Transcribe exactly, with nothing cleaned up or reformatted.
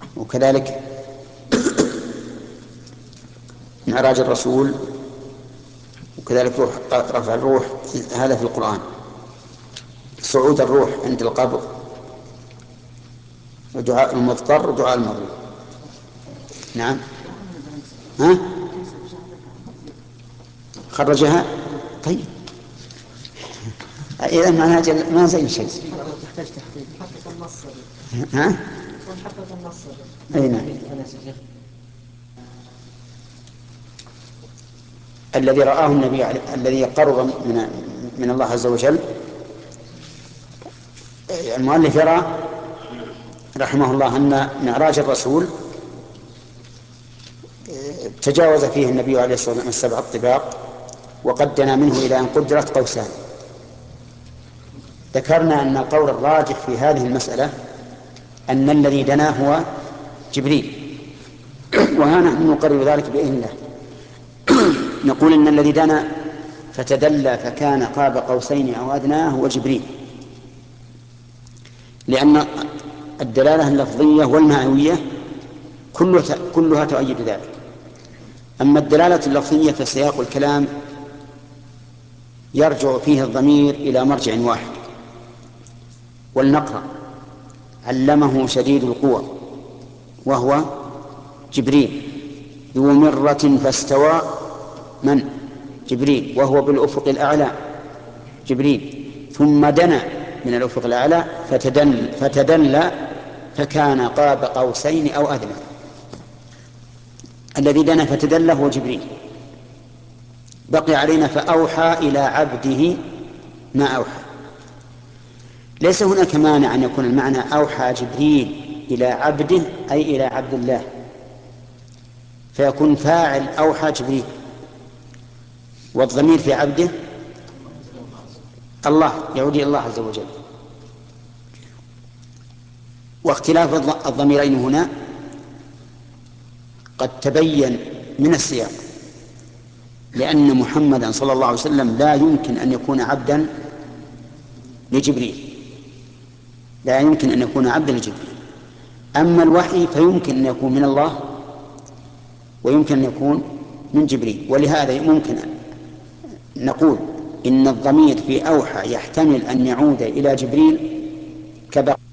وكذلك معراج الرسول، وكذلك روح رفع الروح هذا في القرآن. صعود الروح عند القبر، ودعاء المضطر ودعاء المظلوم. نعم. ها؟ خرجها. طيب إذا معناها جل... ما زي شيء. تحتاج تحقيق. حقق النص. ها؟ حقق النص. أي نعم. الذي رآه النبي عليه، الذي قرب من من الله عز وجل. المؤلف يرى رحمه الله أن معراج الرسول تجاوز فيه النبي عليه الصلاة والسلام السبع الطباق، وقد دنا منه إلى أن قدرت قوسان. ذكرنا أن القول الراجح في هذه المسألة أن الذي دنا هو جبريل، وها نحن نقرر ذلك بإذن الله. نقول إن الذي دنا فتدلى فكان قاب قوسين أو أدنى هو جبريل، لأن الدلالة اللفظية والمعنوية كلها تؤيد ذلك. أما الدلالة اللفظية فسياق الكلام يرجع فيه الضمير إلى مرجع واحد. ولنقرأ: علمه شديد القوى وهو جبريل، ذو مرة فاستوى، من؟ جبريل، وهو بالأفق الأعلى، جبريل، ثم دنا من الأفق الأعلى فتدل فتدلى فكان قاب قوسين أو أدنى. الذي دنا فتدلى هو جبريل. بقي علينا فأوحى إلى عبده ما أوحى. ليس هناك مانع أن يكون المعنى أوحى جبريل إلى عبده أي إلى عبد الله، فيكون فاعل أوحى جبريل، والضمير في عبده الله، يعود إلى الله عز وجل. واختلاف الضميرين هنا قد تبين من السياق، لأن محمدا صلى الله عليه وسلم لا يمكن أن يكون عبدا لجبريل، لا يمكن أن يكون عبدا لجبريل. أما الوحي فيمكن أن يكون من الله ويمكن أن يكون من جبريل. ولهذا ممكن نقول إن الضمير في أوحى يحتمل أن يعود إلى جبريل كبقى